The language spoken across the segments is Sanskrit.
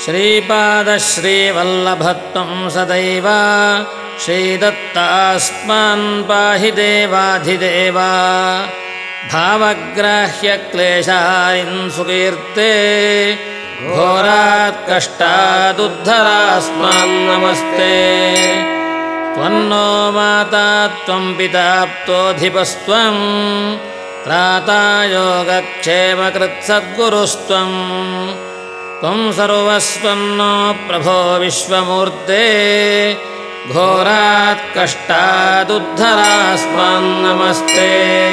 श्रीपादश्रीवल्लभत्वं सदैव श्रीदत्तास्मान् पाहि देवाधिदेव भावग्राह्यक्लेशारिन् सुकीर्ते घोरात् कष्टादुद्धरास्मान् नमस्ते त्वन्नो माता त्वं पिता प्तोऽधिपस्त्वं त्राता योगक्षेमकृत्सद्गुरुस्त्वं त्वं सर्वस्वन्नो प्रभो विश्वमूर्ते घोरात् कष्टादुद्धरास्मान् नमस्ते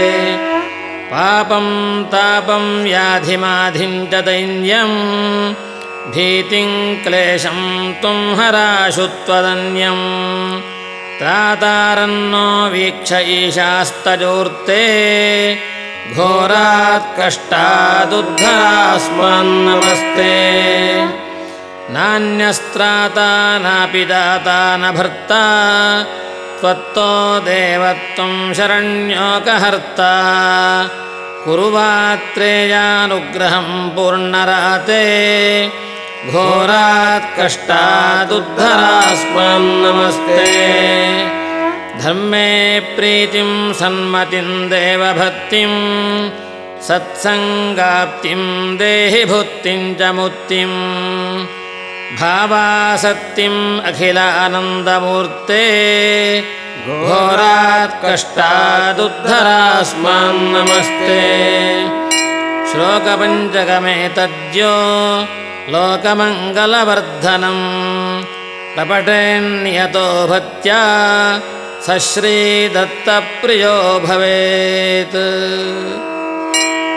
पापं तापं व्याधिमाधिं च दैन्यं भीतिं क्लेशं त्वं हराशु त्वदन्यं त्रातारन्नो वीक्ष ईशास्तजोर्ते घोरात् कष्टादुद्धरास्मान् नमस्ते नान्यस्त्राता नापि दाता न भर्ता त्वत्तो देवत्वं शरण्योकहर्ता कुरु वात्रेयानुग्रहं पूर्णराते घोरात् कष्टादुद्धरास्मान् नमस्ते धर्मे प्रीतिं सन्मतिं देवभक्तिं सत्सङ्गाप्तिं देहि भुक्तिं च मुक्तिं भावासक्तिम् अखिलानन्दमूर्ते घोरात् कष्टादुद्धरास्मान् नमस्ते श्लोकपञ्चकमेतद्यो लोकमङ्गलवर्धनम् प्रपठेन्नियतो भक्त्या स श्रीदत्तप्रियो भवेत्।